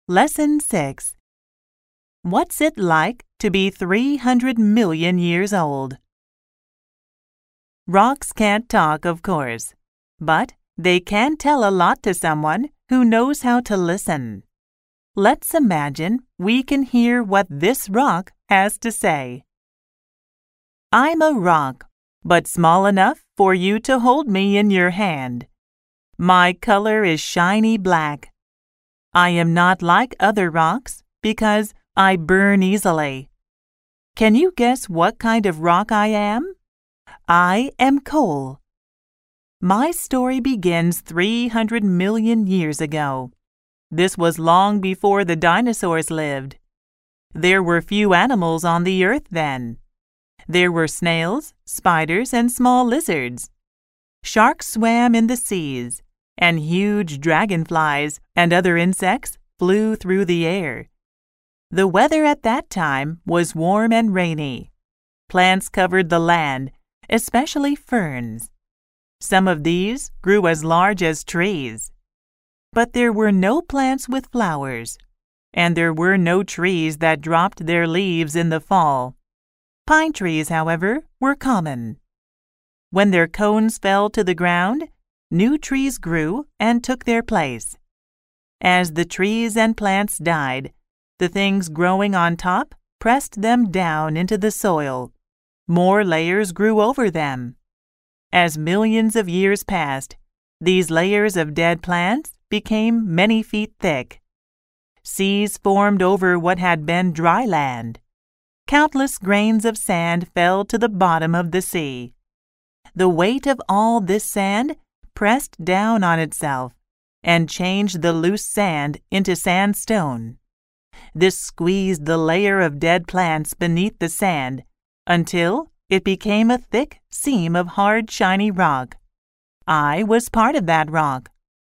Lesson 6. What's it like to be 300 million years old? Rocks can't talk, of course, but they can tell a lot to someone who knows how to listen. Let's imagine we can hear what this rock has to say. I'm a rock, but small enough for you to hold me in your hand. My color is shiny black. I am not like other rocks because I burn easily. Can you guess what kind of rock I am? I am coal. My story begins 300 million years ago. This was long before the dinosaurs lived. There were few animals on the earth then. There were snails, spiders, and small lizards. Sharks swam in the seas, and huge dragonflies and other insects flew through the air. The weather at that time was warm and rainy. Plants covered the land, especially ferns. Some of these grew as large as trees. But there were no plants with flowers, and there were no trees that dropped their leaves in the fall. Pine trees, however, were common. When their cones fell to the ground, new trees grew and took their place. As the trees and plants died, the things growing on top pressed them down into the soil. More layers grew over them. As millions of years passed, these layers of dead plants became many feet thick. Seas formed over what had been dry land. Countless grains of sand fell to the bottom of the sea. The weight of all this sand pressed down on itself and changed the loose sand into sandstone. This squeezed the layer of dead plants beneath the sand until it became a thick seam of hard, shiny rock. I was part of that rock.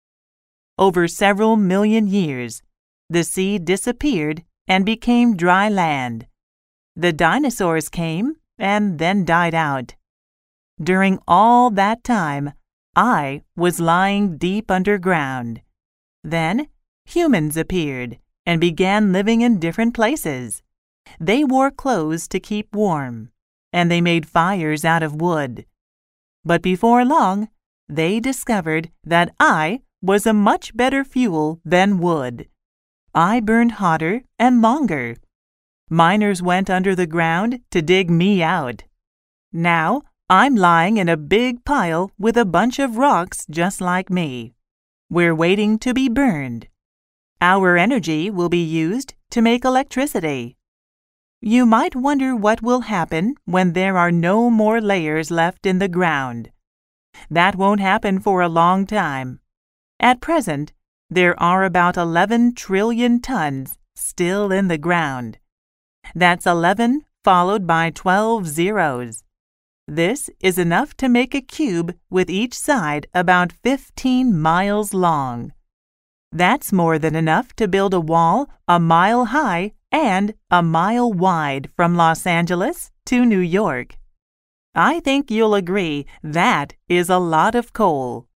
Over several million years, the sea disappeared and became dry land. The dinosaurs came and then died out. During all that time, I was lying deep underground. Then humans appeared and began living in different places. They wore clothes to keep warm, and they made fires out of wood. But before long, they discovered that I was a much better fuel than wood. I burned hotter and longer. Miners went under the ground to dig me out. Now, I'm lying in a big pile with a bunch of rocks just like me. We're waiting to be burned. Our energy will be used to make electricity. You might wonder what will happen when there are no more layers left in the ground. That won't happen for a long time. At present, there are about 11 trillion tons still in the ground. That's 11 followed by 12 zeros. This is enough to make a cube with each side about 15 miles long. That's more than enough to build a wall a mile high and a mile wide from Los Angeles to New York. I think you'll agree that is a lot of coal.